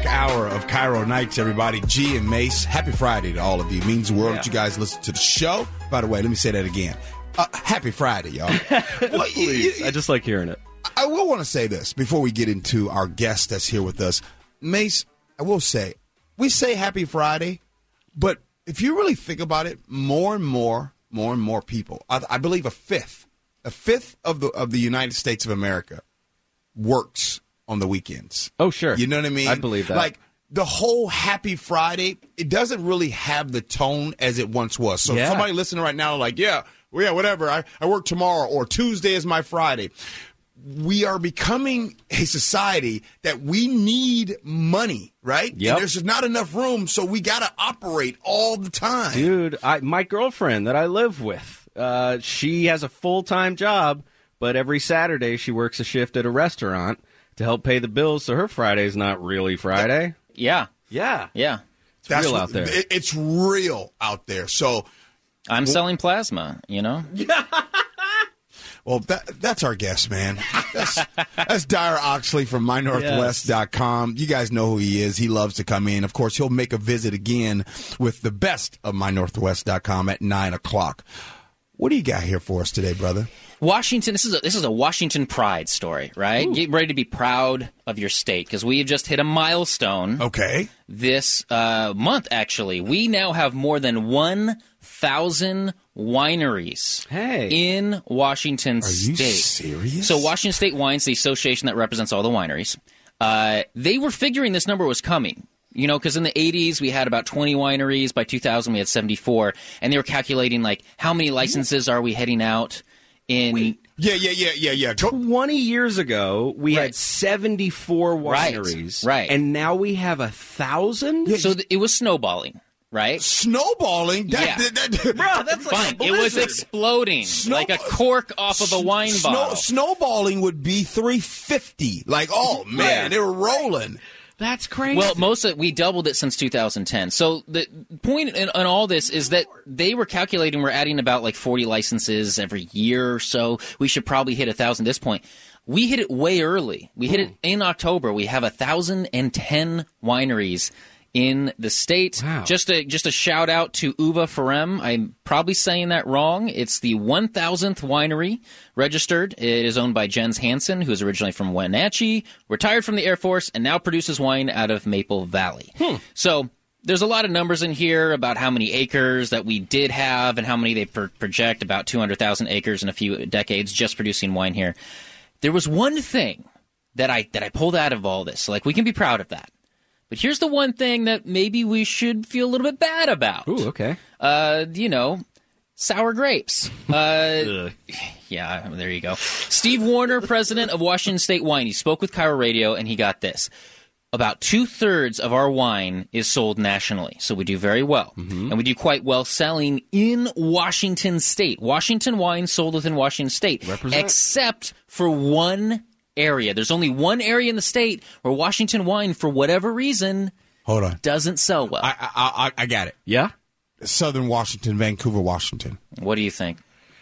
o'clock hour of Cairo Nights, everybody. G and Mace, happy Friday to all of you. It means the world that you guys listen to the show. By the way, let me say that again. Happy Friday, y'all. Well, Please, I just like hearing it. I will want to say this before we get into our guest that's here with us. Mace, I will say, we say happy Friday, but if you really think about it, more and more people, I believe a fifth of the United States of America works on the weekends. Oh, sure. You know what I mean? I believe that. Like, the whole Happy Friday, it doesn't really have the tone as it once was. So somebody listening right now, like, whatever. I work tomorrow, or Tuesday is my Friday. We are becoming a society that we need money, right? Yep. And there's just not enough room, so we got to operate all the time. Dude, my girlfriend that I live with, she has a full-time job, but every Saturday she works a shift at a restaurant to help pay the bills, so her Friday's not really Friday. Yeah. It's real out there. It's real out there. So I'm selling plasma, you know? Well, that's our guest, man. That's Dyer Oxley from MyNorthwest.com. You guys know who he is. He loves to come in. Of course, he'll make a visit again with the best of MyNorthwest.com at 9 o'clock. What do you got here for us today, brother? Washington, this is a Washington pride story, right? Ooh. Get ready to be proud of your state, because we have just hit a milestone. Okay. This month, actually. We now have more than 1,000 wineries in Washington State. Are you serious? So Washington State Wines, the association that represents all the wineries, they were figuring this number was coming. You know, because in the 80s, we had about 20 wineries. By 2000, we had 74. And they were calculating, like, how many licenses are we heading out in... Wait. Yeah. 20 years ago, we had 74 wineries. Right. And now we have 1,000? Yeah, so it was snowballing, right? Snowballing? Bro, that's fine. It was exploding like a cork off of a wine bottle. Snowballing would be 350. Like, oh, man, they were rolling. That's crazy. Well, we doubled it since 2010. So the point in all this is that they were calculating we're adding about like 40 licenses every year or so. We should probably hit 1,000 at this point. We hit it way early. We hit it in October. We have 1,010 wineries in the state. Wow. Just a shout out to Uva Farem. I'm probably saying that wrong. It's the 1,000th winery registered. It is owned by Jens Hansen, who is originally from Wenatchee, retired from the Air Force, and now produces wine out of Maple Valley. So there's a lot of numbers in here about how many acres that we did have and how many they project, about 200,000 acres in a few decades just producing wine here. There was one thing that I pulled out of all this. Like, we can be proud of that. But here's the one thing that maybe we should feel a little bit bad about. Ooh, okay. Sour grapes. Yeah, there you go. Steve Warner, president of Washington State Wine, he spoke with Cairo Radio, and he got this. About 2/3 of our wine is sold nationally, so we do very well. Mm-hmm. And we do quite well selling in Washington State. Washington wine sold within Washington State, except for one area. There's only one area in the state where Washington wine, for whatever reason, doesn't sell well. I got it. Yeah? Southern Washington, Vancouver, Washington. What do you think?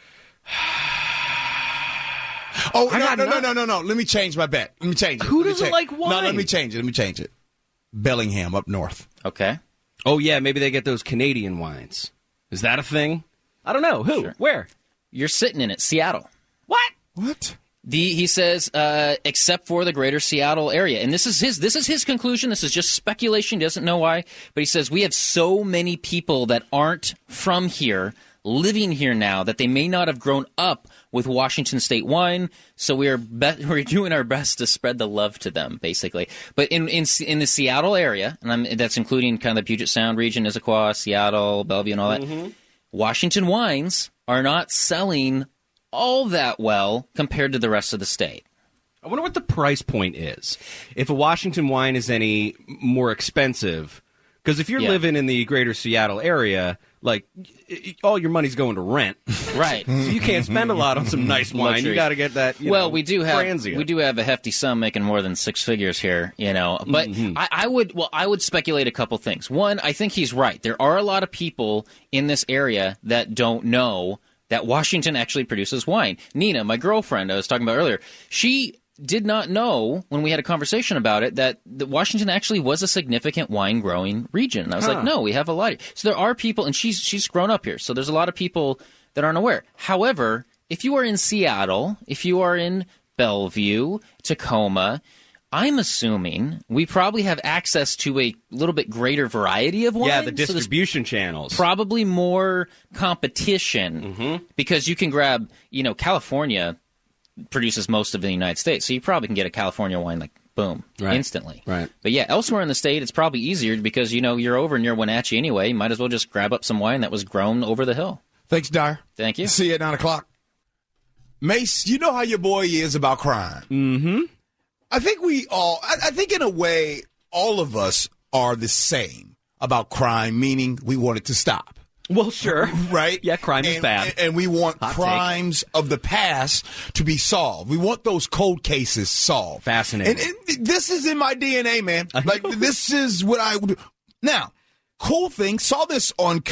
No. Let me change my bet. Let me change it. Who doesn't like wine? No, let me change it. Bellingham up north. Okay. Oh, yeah, maybe they get those Canadian wines. Is that a thing? I don't know. Who? Sure. Where? You're sitting in it. Seattle. What? He says, except for the greater Seattle area. And this is his conclusion. This is just speculation. He doesn't know why. But he says, we have so many people that aren't from here living here now that they may not have grown up with Washington State wine. So we're doing our best to spread the love to them, basically. But in the Seattle area, and that's including kind of the Puget Sound region, Issaquah, Seattle, Bellevue, and all that, Washington wines are not selling all that well compared to the rest of the state. I wonder what the price point is. If a Washington wine is any more expensive, because if you're living in the greater Seattle area, like, all your money's going to rent. Right. So you can't spend a lot on some nice wine. Luxury. You got to get that, we do have a hefty sum making more than six figures here, But I would speculate a couple things. One, I think he's right. There are a lot of people in this area that don't know that Washington actually produces wine. Nina, my girlfriend I was talking about earlier, she did not know when we had a conversation about it that Washington actually was a significant wine growing region. And I was like, no, we have a lot. So there are people, and she's grown up here. So there's a lot of people that aren't aware. However, if you are in Seattle, if you are in Bellevue, Tacoma, I'm assuming we probably have access to a little bit greater variety of wines. Yeah, the distribution channels. Probably more competition because you can grab, California produces most of the United States, so you probably can get a California wine like boom instantly. Right. But yeah, elsewhere in the state, it's probably easier because you're over near Wenatchee anyway. You might as well just grab up some wine that was grown over the hill. Thanks, Dyer. Thank you. See you at 9 o'clock. Mace, you know how your boy is about crime. Mm-hmm. I think in a way, all of us are the same about crime, meaning we want it to stop. Well, sure. Right? Yeah, crime is bad. And we want Hot crimes of the past to be solved. We want those cold cases solved. Fascinating. And this is in my DNA, man. Like, this is what I would do. Now, cool thing, saw this on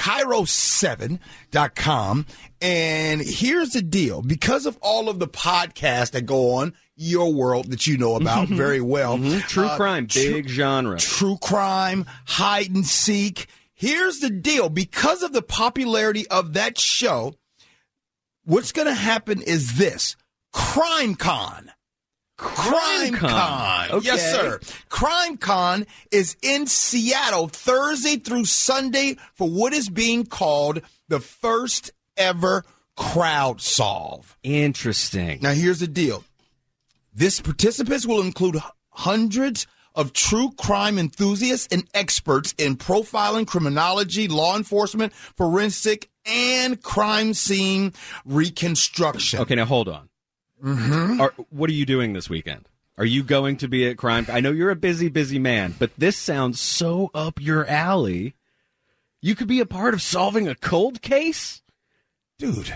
Cairo7.com, and here's the deal. Because of all of the podcasts that go on, your world that you know about very well. True crime, big genre. True crime, hide and seek. Here's the deal. Because of the popularity of that show, what's going to happen is this. Crime Con. Okay. Yes, sir. Crime Con is in Seattle Thursday through Sunday for what is being called the first ever Crowd Solve. Interesting. Now, here's the deal. This participants will include hundreds of true crime enthusiasts and experts in profiling, criminology, law enforcement, forensic, and crime scene reconstruction. Okay, now hold on. What are you doing this weekend? Are you going to be at crime? I know you're a busy, busy man, but this sounds so up your alley. You could be a part of solving a cold case? Dude,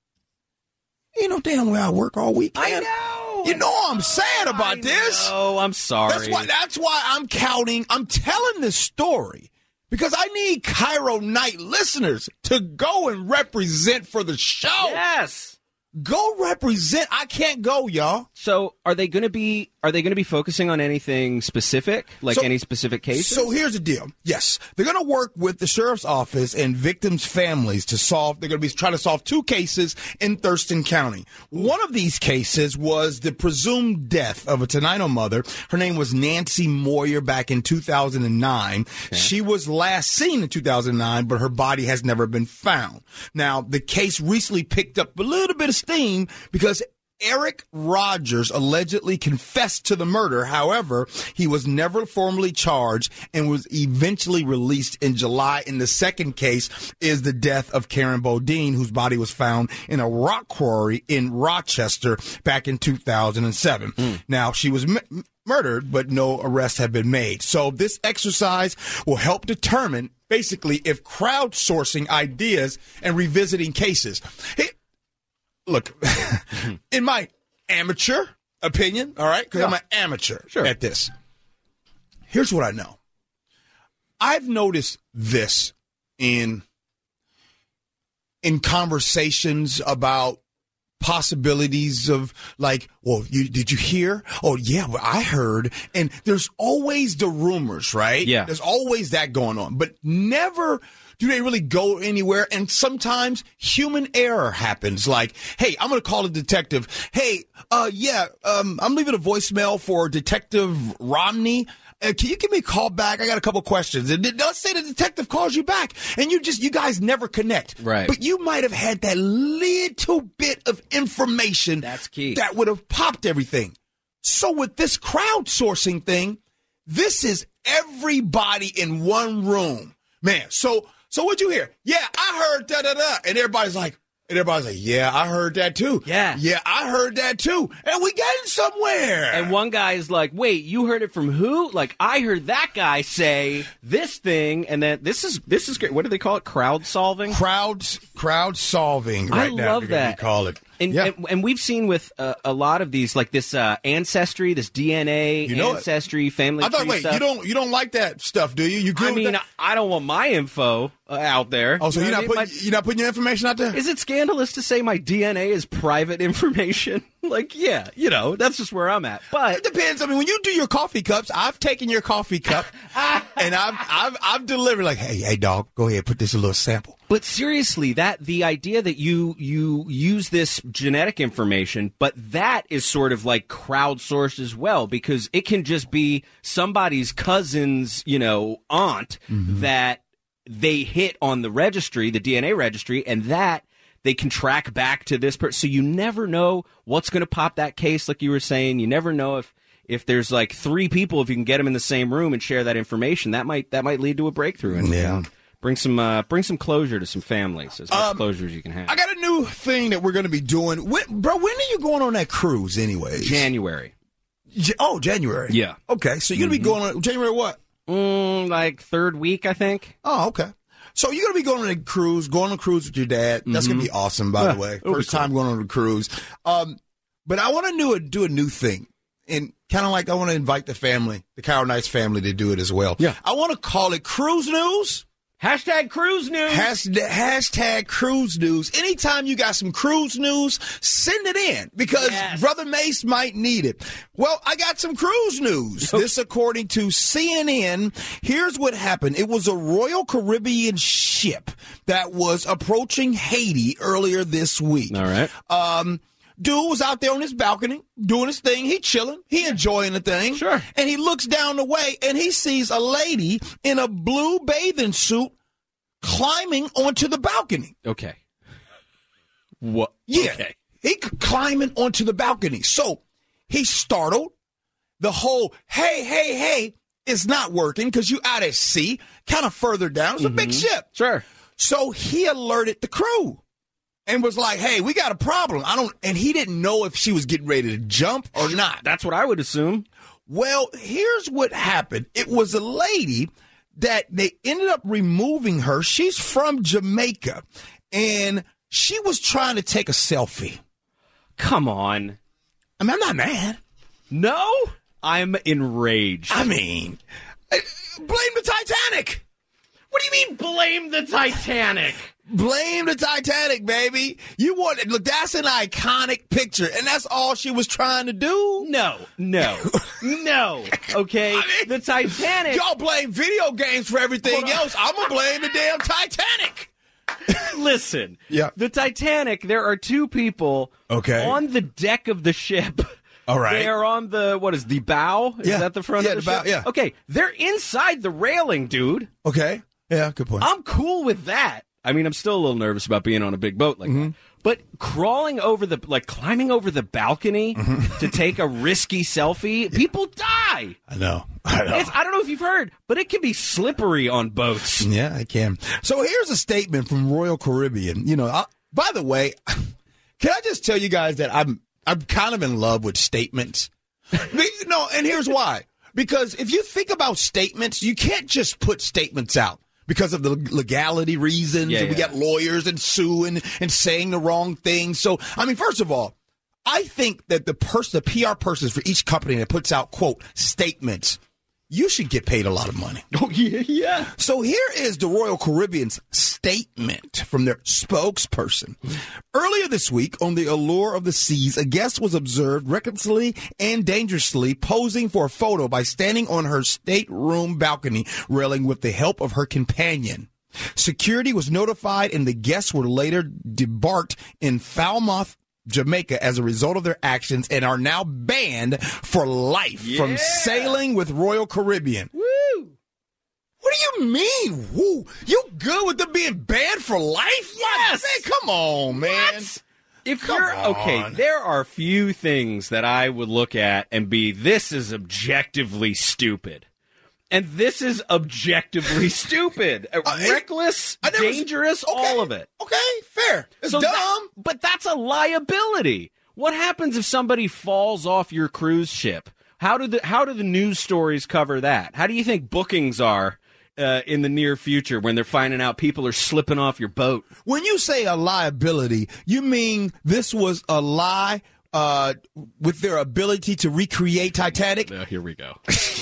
ain't no damn way I work all weekend. I know. You know I'm sad about this. Oh, I'm sorry. That's why I'm telling this story. Because I need Cairo Night listeners to go and represent for the show. Yes. Go represent. I can't go, y'all. So are they going to be focusing on anything specific, like any specific cases? So here's the deal. Yes, they're going to work with the sheriff's office and victims' families to solve. They're going to be trying to solve two cases in Thurston County. One of these cases was the presumed death of a Tenino mother. Her name was Nancy Moyer back in 2009. Okay. She was last seen in 2009, but her body has never been found. Now, the case recently picked up a little bit of steam because Eric Rogers allegedly confessed to the murder. However, he was never formally charged and was eventually released in July. And the second case is the death of Karen Bodine, whose body was found in a rock quarry in Rochester back in 2007. Now, she was murdered, but no arrests have been made. So this exercise will help determine, basically, if crowdsourcing ideas and revisiting cases. Look, in my amateur opinion, all right, because I'm an amateur at this, here's what I know. I've noticed this in conversations about possibilities of like, well, did you hear? Oh, yeah, well, I heard. And there's always the rumors, right? Yeah. There's always that going on, but never do they really go anywhere? And sometimes human error happens. Like, hey, I'm going to call a detective. Hey, I'm leaving a voicemail for Detective Romney. Can you give me a call back? I got a couple questions. And let's say the detective calls you back and you guys never connect. Right. But you might have had that little bit of information. That's key. That would have popped everything. So with this crowdsourcing thing, this is everybody in one room. Man, so what'd you hear? Yeah, I heard da-da-da. And everybody's like, yeah, I heard that too. Yeah. Yeah, I heard that too. And we getting somewhere. And one guy is like, wait, you heard it from who? Like, I heard that guy say this thing, and then this is great. What do they call it? Crowd solving? Crowd solving right now. I love that. Call it. And we've seen with a lot of these, like this ancestry, this DNA, ancestry, family tree stuff. you don't like that stuff, do you? You good with that? I don't want my info out there. Oh, so you're not putting your information out there? Is it scandalous to say my DNA is private information? Like, yeah, that's just where I'm at. But it depends. I mean, when you do your coffee cups, I've taken your coffee cup and I've delivered like, hey, dog, go ahead, put this a little sample. But seriously, the idea that you use this genetic information, but that is sort of like crowdsourced as well, because it can just be somebody's cousin's, aunt that they hit on the registry, the DNA registry, and that they can track back to this person. So you never know what's going to pop that case, like you were saying. You never know if there's like 3 people, if you can get them in the same room and share that information, that might lead to a breakthrough. And bring some closure to some families, as much closure as you can have. I got a new thing that we're going to be doing. When are you going on that cruise anyways? January. January. Yeah. Okay, so you're going to be going on January what? Like 3rd week, I think. Oh, okay. So you're going to be going on a cruise with your dad. That's going to be awesome, by the way. First time going on a cruise. But I want to do a new thing. And kind of like I want to invite the family, the Carol Knights family, to do it as well. Yeah. I want to call it Cruise News. Hashtag Cruise News. Hashtag Cruise News. Anytime you got some cruise news, send it in because Brother Mace might need it. Well, I got some cruise news. This according to CNN. Here's what happened. It was a Royal Caribbean ship that was approaching Haiti earlier this week. All right. Dude was out there on his balcony doing his thing. He chilling. He enjoying the thing. Sure. And he looks down the way and he sees a lady in a blue bathing suit climbing onto the balcony. Okay. What? Yeah. Okay. He climbing onto the balcony. So he's startled. The whole, hey, is not working because you out at sea, kind of further down. It's a big ship. Sure. So he alerted the crew. And was like, hey, we got a problem. And he didn't know if she was getting ready to jump or not. That's what I would assume. Well, here's what happened. It was a lady that they ended up removing her. She's from Jamaica. And she was trying to take a selfie. Come on. I mean, I'm not mad. No? I'm enraged. I mean, blame the Titanic. What do you mean blame the Titanic? Blame the Titanic, baby. Look, that's an iconic picture, and that's all she was trying to do. No. Okay, the Titanic. Y'all blame video games for everything else. I'm gonna blame the damn Titanic. Listen, the Titanic. There are 2 people on the deck of the ship. All right. They are on the bow? Is that the front of the bow, ship? yeah. Okay, they're inside the railing, dude. Okay. Yeah, good point. I'm cool with that. I mean, I'm still a little nervous about being on a big boat like that. But climbing over the balcony to take a risky selfie, people die. I know. I don't know if you've heard, but it can be slippery on boats. Yeah, I can. So here's a statement from Royal Caribbean. By the way, can I just tell you guys that I'm kind of in love with statements? No, and here's why. Because if you think about statements, you can't just put statements out. Because of the legality reasons, and we got lawyers and suing and saying the wrong thing. So, I mean, first of all, I think that the PR persons for each company that puts out, quote, statements, you should get paid a lot of money. Oh, yeah. So here is the Royal Caribbean's statement from their spokesperson. Earlier this week, on the Allure of the Seas, a guest was observed recklessly and dangerously posing for a photo by standing on her stateroom balcony railing with the help of her companion. Security was notified, and the guests were later debarked in Falmouth, Jamaica as a result of their actions and are now banned for life from sailing with Royal Caribbean. Woo! What do you mean, woo? You good with them being banned for life? Yes! Man, come on, man. What? Okay, there are few things that I would look at and be, this is objectively stupid. And this is objectively stupid. Reckless, dangerous, all of it. Okay, fair. It's dumb. But that's a liability. What happens if somebody falls off your cruise ship? How do the news stories cover that? How do you think bookings are in the near future when they're finding out people are slipping off your boat. When you say a liability, you mean this was a lie with their ability to recreate Titanic? Here we go.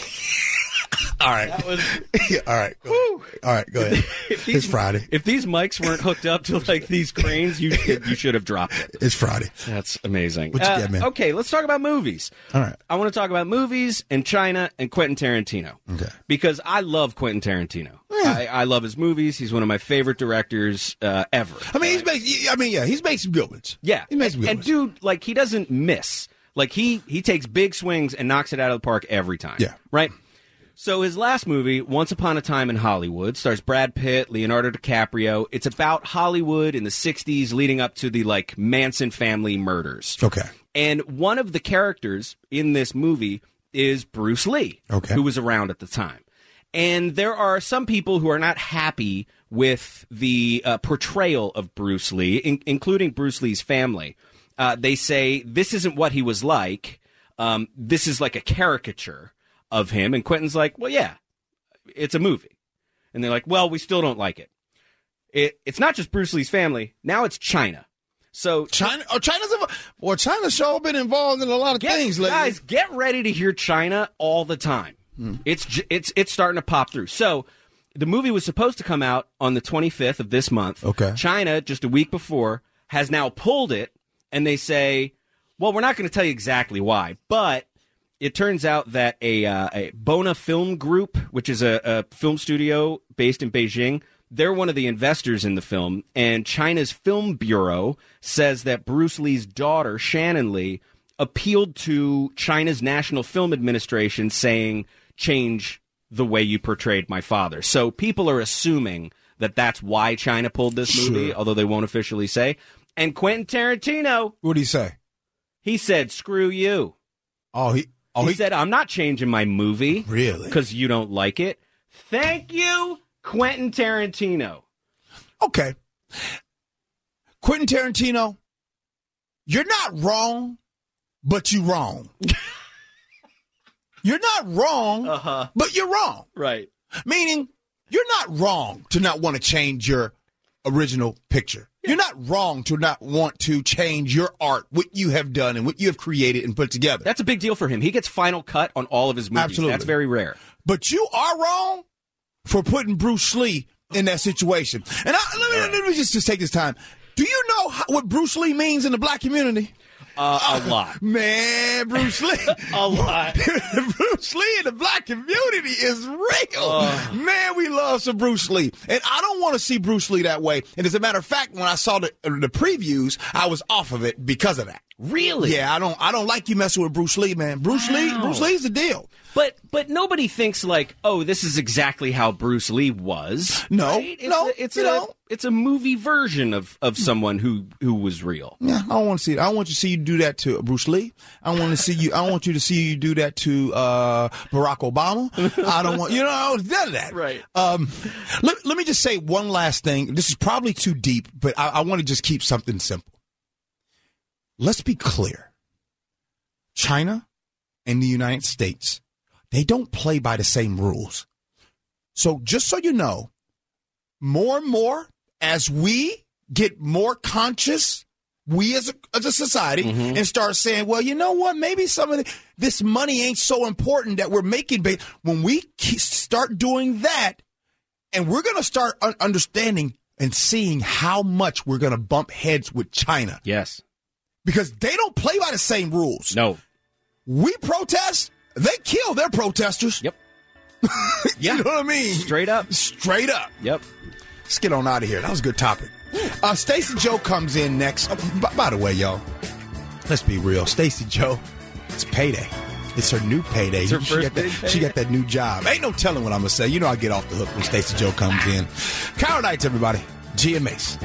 All right. Yeah, all right. All right, go ahead. It's Friday. If these mics weren't hooked up to like these cranes, you should have dropped it. It's Friday. That's amazing. What you get, man? Okay, let's talk about movies. All right. I want to talk about movies and China and Quentin Tarantino. Okay. Because I love Quentin Tarantino. I love his movies. He's one of my favorite directors ever. I mean, he's made some good ones. Yeah. He makes some good and ones. dude, like, he doesn't miss. Like, he takes big swings and knocks it out of the park every time. Yeah. Right? So his last movie, Once Upon a Time in Hollywood, stars Brad Pitt, Leonardo DiCaprio. It's about Hollywood in the 60s leading up to the, like, Manson family murders. Okay. And one of the characters in this movie is Bruce Lee, Okay. who was around at the time. And there are some people who are not happy with the portrayal of Bruce Lee, including Bruce Lee's family. They say this isn't what he was like. This is like a caricature of him. And Quentin's like, well, yeah, it's a movie. And they're like, well, we still don't like it. It's not just Bruce Lee's family. Now it's China. So China's sure been involved in a lot of things lately. Guys, get ready to hear China all the time. It's starting to pop through. So the movie was supposed to come out on the 25th of this month. Okay. China, just a week before, has now pulled it, and they say, well, we're not going to tell you exactly why, but it turns out that a Bona Film Group, which is a film studio based in Beijing, they're one of the investors in the film, and China's Film Bureau says that Bruce Lee's daughter, Shannon Lee, appealed to China's National Film Administration saying, change the way you portrayed my father. So people are assuming that that's why China pulled this movie, although they won't officially say. And Quentin Tarantino, What did he say? he said, screw you. He said, I'm not changing my movie. Really? Because you don't like it. Thank you, Quentin Tarantino. Okay. Quentin Tarantino, you're not wrong, but you're wrong. You're not wrong, but you're wrong. Right. Meaning, you're not wrong to not want to change your original picture. You're not wrong to not want to change your art, what you have done and what you have created and put together. That's a big deal for him. He gets final cut on all of his movies. Absolutely. That's very rare. But you are wrong for putting Bruce Lee in that situation. And let me just take this time. Do you know what Bruce Lee means in the black community? A lot. Man, Bruce Lee. A lot. Bruce Lee in the black community is real. Man, we love some Bruce Lee. And I don't want to see Bruce Lee that way. And as a matter of fact, when I saw the previews, I was off of it because of that. Really? Yeah, I don't like you messing with Bruce Lee, man. Bruce Lee's the deal. But nobody thinks like, oh, this is exactly how Bruce Lee was. No, right? it's a movie version of someone who was real. Yeah, I don't want to see it. I don't want you to see you do that to Bruce Lee. I want you to see you do that to Barack Obama. I don't want none of that. Right. Let me just say one last thing. This is probably too deep, but I want to just keep something simple. Let's be clear. China and the United States, they don't play by the same rules. So just so you know, more and more as we get more conscious, we as a society, and start saying, well, you know what? Maybe some of this money ain't so important that we're making. When we start doing that, and we're going to start understanding and seeing how much we're going to bump heads with China. Yes. Because they don't play by the same rules. No. We protest, they kill their protesters. Yep. You know what I mean? Straight up. Straight up. Yep. Let's get on out of here. That was a good topic. Stacey Joe comes in next. By the way, y'all, let's be real. Stacey Joe, it's payday. It's her new payday. It's her first big She got that new job. Ain't no telling what I'm going to say. You know I get off the hook when Stacey Joe comes in. Kyle Nights, everybody. G and Mace.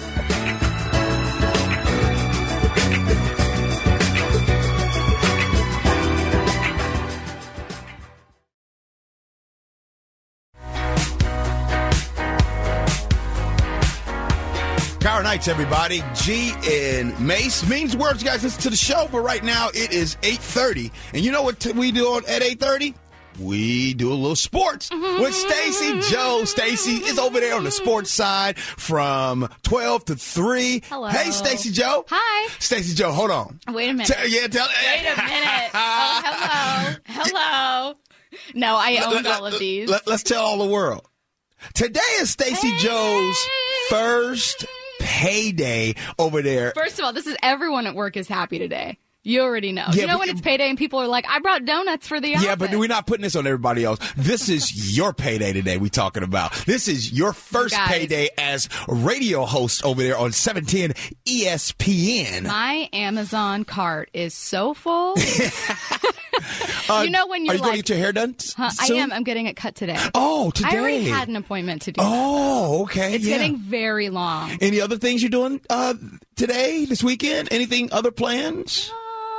Power Nights, everybody. G and Mace means words. You guys listen to the show, but right now it is 8:30. And you know what we do at 8:30? we do a little sports with Stacey Joe. Stacey is over there on the sports side from 12 to 3. Hello. Hey, Stacey Joe. Hi. Stacey Joe, hold on. Wait a minute. Wait a minute. Oh, hello. Hello. No, I owned all of these. Let's tell all the world. Today is Stacey Joe's first payday over there. First of all, this is everyone at work is happy today. You already know. Yeah, you know when it's payday and people are like, I brought donuts for the office. Yeah, but we're not putting this on everybody else. This is your payday today we're talking about. This is your first payday as a radio host over there on 710 ESPN. My Amazon cart is so full. You know when you're Are you going to get your hair done I soon? am. I'm getting it cut today. Oh, today. I already had an appointment to do Oh, okay. It's getting very long. Any other things you're doing today, this weekend? Anything, other plans?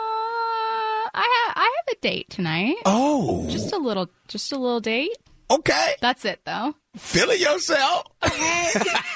I have a date tonight. Oh. Just a little date. Okay. That's it, though. Feeling yourself. Okay.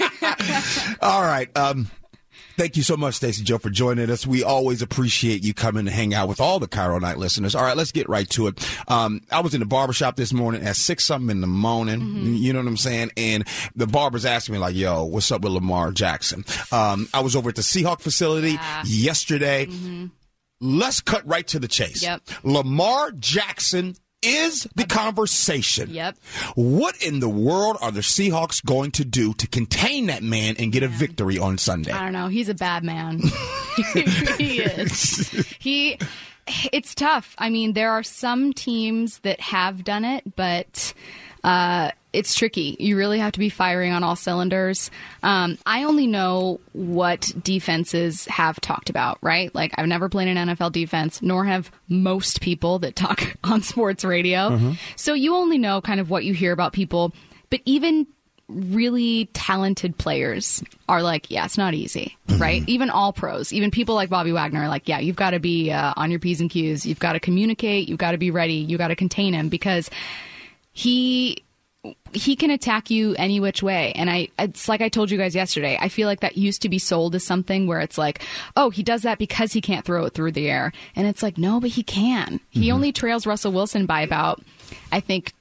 All right. Thank you so much, Stacey Joe, for joining us. We always appreciate you coming to hang out with all the Cairo Night listeners. All right, let's get right to it. I was in the barbershop this morning at 6-something in the morning. Mm-hmm. You know what I'm saying? And the barber's asking me like, yo, what's up with Lamar Jackson? I was over at the Seahawk facility yesterday. Mm-hmm. Let's cut right to the chase. Yep. Lamar Jackson is the conversation. Yep. What in the world are the Seahawks going to do to contain that man and get a victory on Sunday? I don't know. He's a bad man. He is. It's tough. I mean, there are some teams that have done it, but it's tricky. You really have to be firing on all cylinders. I only know what defenses have talked about, right? Like, I've never played an NFL defense, nor have most people that talk on sports radio. Mm-hmm. So you only know kind of what you hear about people. But even really talented players are like, yeah, it's not easy, right? Even all pros, even people like Bobby Wagner are like, yeah, you've got to be on your P's and Q's. You've got to communicate. You've got to be ready. You got to contain him because he can attack you any which way. And it's like I told you guys yesterday, I feel like that used to be sold as something where it's like, oh, he does that because he can't throw it through the air. And it's like, no, but he can. Mm-hmm. He only trails Russell Wilson by about, I think,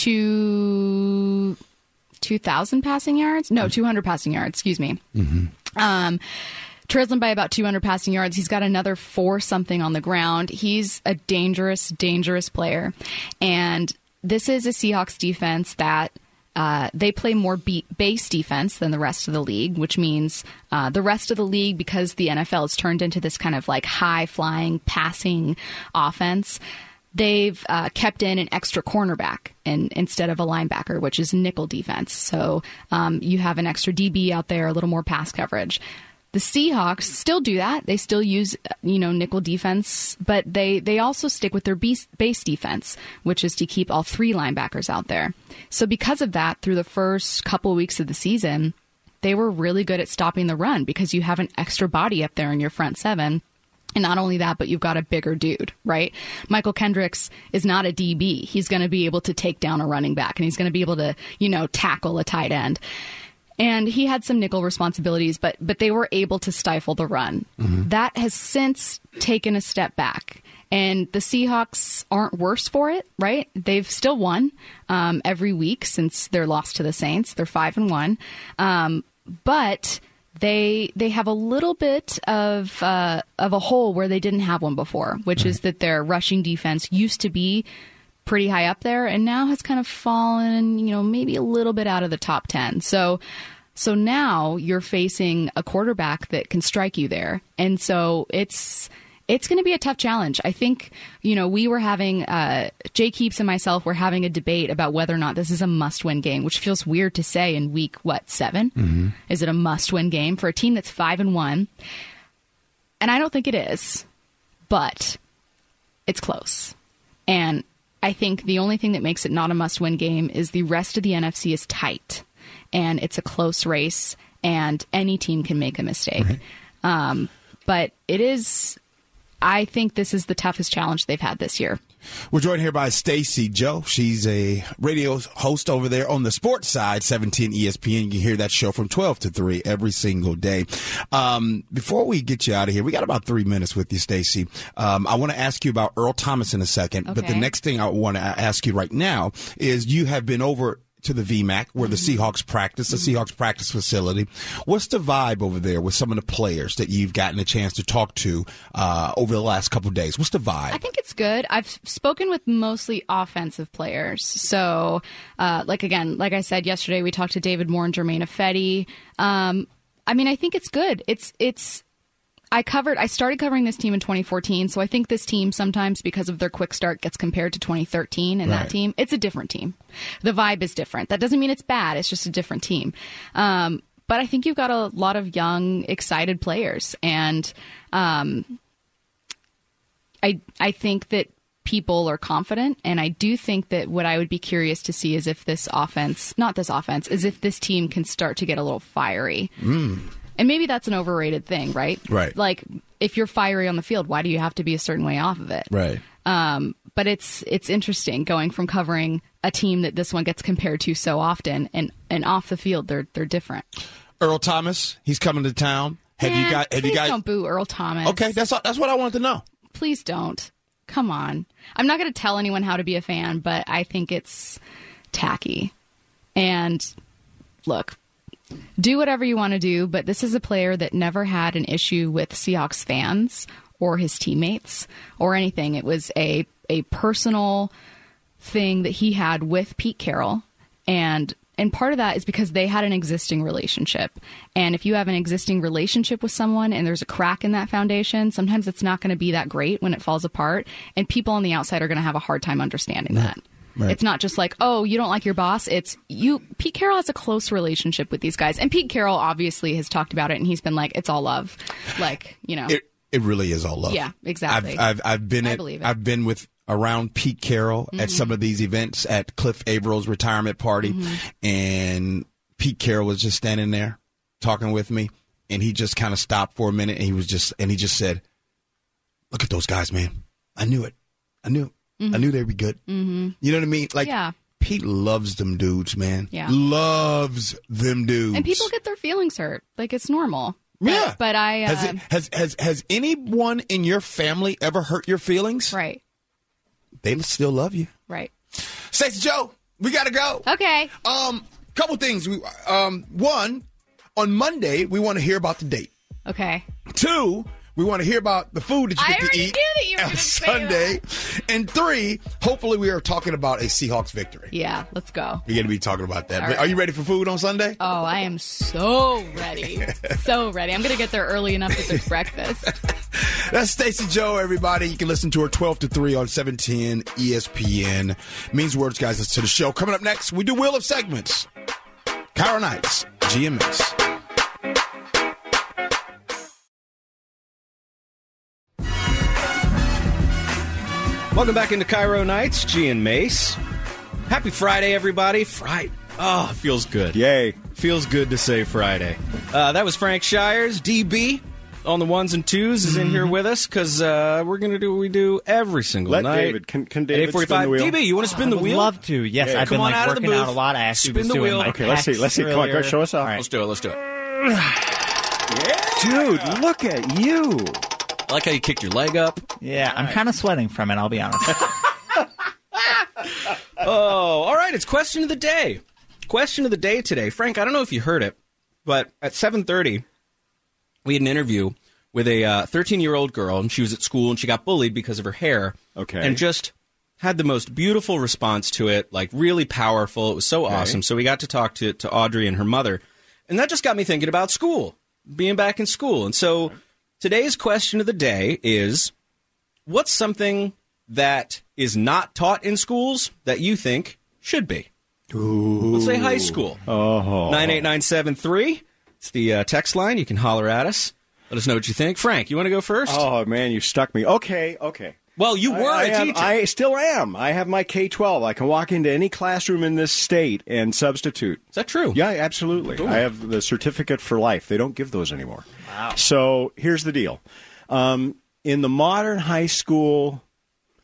2,000 passing yards? No, 200 passing yards, excuse me. Mm-hmm. Trails him by about 200 passing yards. He's got another 4-something on the ground. He's a dangerous, dangerous player. And this is a Seahawks defense that they play more base defense than the rest of the league, which means the rest of the league, because the NFL has turned into this kind of like high-flying, passing offense, they've kept in an extra cornerback instead of a linebacker, which is nickel defense. So you have an extra DB out there, a little more pass coverage. The Seahawks still do that. They still use, nickel defense, but they also stick with their base defense, which is to keep all 3 linebackers out there. So because of that, through the first couple of weeks of the season, they were really good at stopping the run because you have an extra body up there in your front 7. And not only that, but you've got a bigger dude, right? Michael Kendricks is not a DB. He's going to be able to take down a running back, and he's going to be able to, tackle a tight end. And he had some nickel responsibilities, but they were able to stifle the run. Mm-hmm. That has since taken a step back. And the Seahawks aren't worse for it, right? They've still won every week since their loss to the Saints. They're 5-1. But they have a little bit of a hole where they didn't have one before, which is that their rushing defense used to be pretty high up there and now has kind of fallen, maybe a little bit out of the top 10. So now you're facing a quarterback that can strike you there. And so it's going to be a tough challenge. I think, we were having, Jake Heaps and myself were having a debate about whether or not this is a must-win game, which feels weird to say in week, 7? Mm-hmm. Is it a must-win game for a team that's 5-1? And I don't think it is, but it's close. And I think the only thing that makes it not a must-win game is the rest of the NFC is tight, and it's a close race, and any team can make a mistake. Right. But it is, I think this is the toughest challenge they've had this year. We're joined here by Stacey Joe. She's a radio host over there on the sports side, 710 ESPN. You can hear that show from 12 to 3 every single day. Before we get you out of here, we got about 3 minutes with you, Stacey. I want to ask you about Earl Thomas in a second, but the next thing I want to ask you right now is you have been over to the VMAC where the Seahawks practice, the Seahawks practice facility. What's the vibe over there with some of the players that you've gotten a chance to talk to over the last couple of days? What's the vibe? I think it's good. I've spoken with mostly offensive players. So, like I said yesterday, we talked to David Moore and Jermaine Ifedi. I think it's good. I started covering this team in 2014, so I think this team sometimes, because of their quick start, gets compared to 2013 and that team. It's a different team. The vibe is different. That doesn't mean it's bad. It's just a different team. But I think you've got a lot of young, excited players, and I think that people are confident, and I do think that what I would be curious to see is if this if this team can start to get a little fiery. And maybe that's an overrated thing, right? Right. Like, if you're fiery on the field, why do you have to be a certain way off of it? Right. But it's interesting going from covering a team that this one gets compared to so often, and off the field they're different. Earl Thomas, he's coming to town. Have you guys? Don't boo Earl Thomas. Okay, that's what I wanted to know. Please don't. Come on. I'm not going to tell anyone how to be a fan, but I think it's tacky. And look, do whatever you want to do, but this is a player that never had an issue with Seahawks fans or his teammates or anything. It was a personal thing that he had with Pete Carroll, and part of that is because they had an existing relationship. And if you have an existing relationship with someone and there's a crack in that foundation, sometimes it's not going to be that great when it falls apart, and people on the outside are going to have a hard time understanding that. Right. It's not just like, oh, you don't like your boss. It's you. Pete Carroll has a close relationship with these guys. And Pete Carroll obviously has talked about it, and he's been like, it's all love. Like, It really is all love. Yeah, exactly. I've been with around Pete Carroll at some of these events at Cliff Avrill's retirement party, and Pete Carroll was just standing there talking with me, and he just kind of stopped for a minute, and he just said, "Look at those guys, man. I knew it. I knew they'd be good." You know what I mean? Like, Pete loves them dudes, man. Yeah. Loves them dudes. And people get their feelings hurt. Like, it's normal. Yeah. But I... Has anyone in your family ever hurt your feelings? Right. They still love you. Right. Stacey Joe, we got to go. Okay. Couple things. One, on Monday, we want to hear about the date. Okay. 2, we want to hear about the food that you get to eat knew that you were on Sunday. And 3, hopefully we are talking about a Seahawks victory. Yeah, let's go. We're going to be talking about that. Right. Are you ready for food on Sunday? Oh, I am so ready. So ready. I'm going to get there early enough that there's breakfast. That's Stacey Joe, everybody. You can listen to her 12 to 3 on 710 ESPN. Means words, guys. Listen to the show. Coming up next, we do Wheel of Segments. Cairo Nights, GMS. Welcome back into Cairo Nights, G and Mace. Happy Friday, everybody. Friday. Oh, feels good. Yay. Feels good to say Friday. That was Frank Shires, DB, on the ones and twos, is in here with us, because we're going to do what we do every single Let night. David. Can David spin the wheel? DB, you want to spin the wheel? I'd love to. Yes, Yeah. I've Come been on out of the working out booth. a lot. I actually Spin was the doing wheel. my Okay, let's see. Come on, earlier. show us off. All right. Let's do it. Dude, look at you. I like how you kicked your leg up. Yeah, I'm kind of sweating from it, I'll be honest. Oh, all right. It's question of the day. Question of the day today. Frank, I don't know if you heard it, but at 7:30, we had an interview with a 13-year-old girl, and she was at school, and she got bullied because of her hair. Okay. And just had the most beautiful response to it, like really powerful. It was so awesome. So we got to talk to Audrey and her mother. And that just got me thinking about school, being back in school. And so today's question of the day is, what's something that is not taught in schools that you think should be? Ooh. Let's say high school. Oh. 98973. It's the text line. You can holler at us. Let us know what you think. Frank, you want to go first? Oh, man, you stuck me. Okay. Well, you were a teacher. I still am. I have my K-12. I can walk into any classroom in this state and substitute. Is that true? Yeah, absolutely. Cool. I have the certificate for life. They don't give those anymore. Wow. So here's the deal. In the modern high school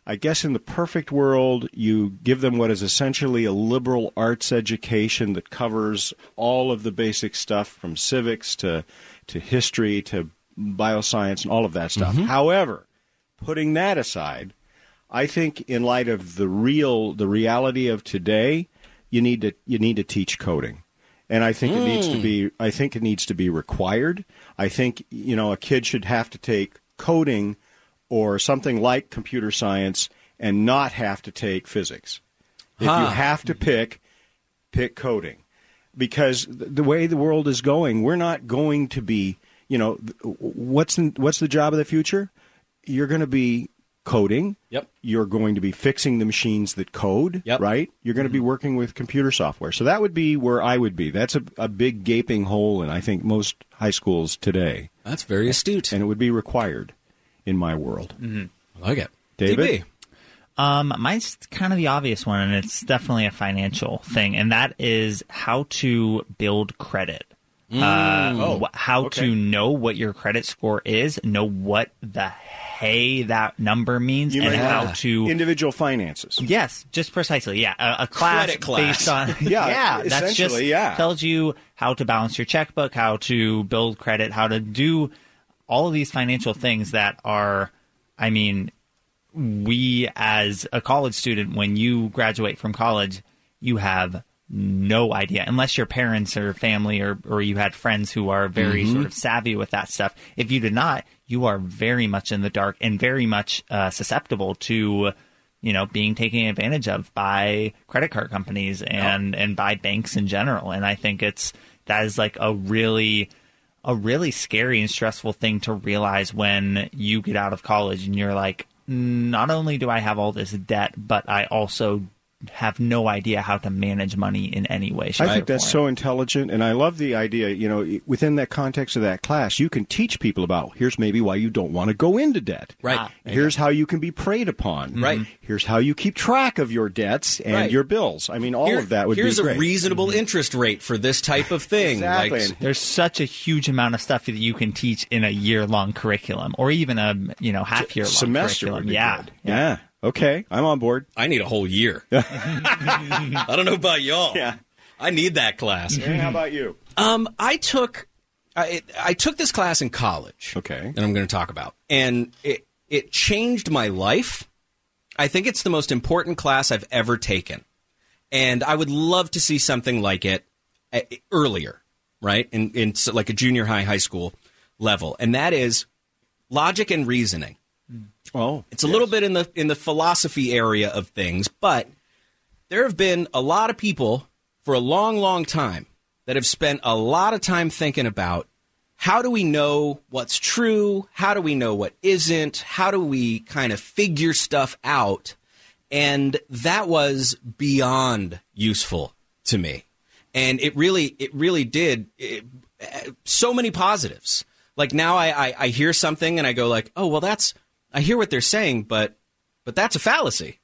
I guess in the perfect world, you give them what is essentially a liberal arts education that covers all of the basic stuff from civics to history to bioscience and all of that stuff. However, putting that aside, I think in light of the reality of today, you need to teach coding. And I think it needs to be required. I think, a kid should have to take coding or something like computer science and not have to take physics. If you have to pick coding. Because the way the world is going, we're not going to be, what's the job of the future? You're going to be coding. Yep. You're going to be fixing the machines that code, right? You're going to be working with computer software. So that would be where I would be. That's a big gaping hole in, I think, most high schools today. That's very astute. And it would be required in my world. I like it. David? DB. Mine's kind of the obvious one, and it's definitely a financial thing, and that is how to build credit. How to know what your credit score is, know what the hey that number means, and how to individual finances. Yes, just precisely. Yeah, a class Credit class. based on that's just tells you how to balance your checkbook, how to build credit, how to do all of these financial things that are, I mean, we as a college student, when you graduate from college, you have no idea, unless your parents or family or you had friends who are very sort of savvy with that stuff. If you did not, you are very much in the dark and very much susceptible to, being taken advantage of by credit card companies and by banks in general. And I think that is like a really scary and stressful thing to realize when you get out of college and you're like, not only do I have all this debt, but I also have no idea how to manage money in any way, shape, I think that's so intelligent, and I love the idea, within that context of that class, you can teach people about, here's maybe why you don't want to go into debt. Right. Here's how you can be preyed upon. Right. Here's how you keep track of your debts and your bills. I mean, all of that would be great. Here's a reasonable interest rate for this type of thing. Exactly. There's such a huge amount of stuff that you can teach in a year-long curriculum, or even a half-year-long semester curriculum. would be good. Yeah. Okay, I'm on board. I need a whole year. I don't know about y'all. Yeah. I need that class. Aaron, how about you? I took this class in college. Okay. That I'm going to talk about. And it changed my life. I think it's the most important class I've ever taken. And I would love to see something like it earlier, right? In like a junior high school level. And that is logic and reasoning. Oh, it's a little bit in the philosophy area of things, but there have been a lot of people for a long, long time that have spent a lot of time thinking about how do we know what's true? How do we know what isn't? How do we kind of figure stuff out? And that was beyond useful to me. And it really did so many positives. Like now I hear something and I go like, oh, well, I hear what they're saying, but that's a fallacy,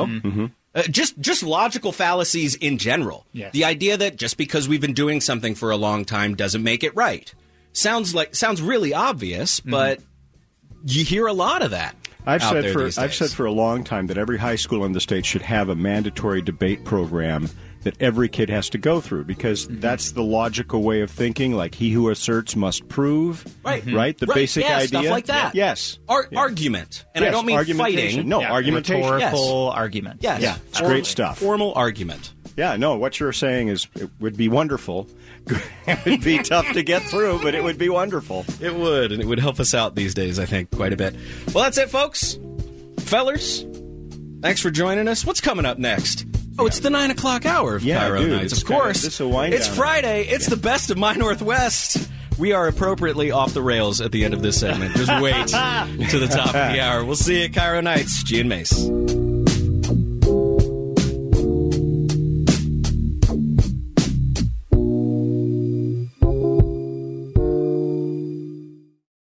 just logical fallacies in general. Yes. The idea that just because we've been doing something for a long time doesn't make it right sounds really obvious, but you hear a lot of that. I've said for a long time that every high school in the state should have a mandatory debate program that every kid has to go through, because that's the logical way of thinking, like he who asserts must prove. Right. Right? The basic idea. Stuff like that. Yes. Argument. And I don't mean fighting. No, argumentation. Rhetorical argument. Yes. Yeah, it's great stuff. Formal argument. Yeah, no, what you're saying is it would be wonderful. It would be tough to get through, but it would be wonderful. It would, and it would help us out these days, I think, quite a bit. Well, that's it, folks. Fellers, thanks for joining us. What's coming up next? Oh, it's the 9 o'clock hour of Cairo Nights. Of course. It's Friday. It's the best of My Northwest. We are appropriately off the rails at the end of this segment. Just wait to the top of the hour. We'll see you at Cairo Nights. G and Mace.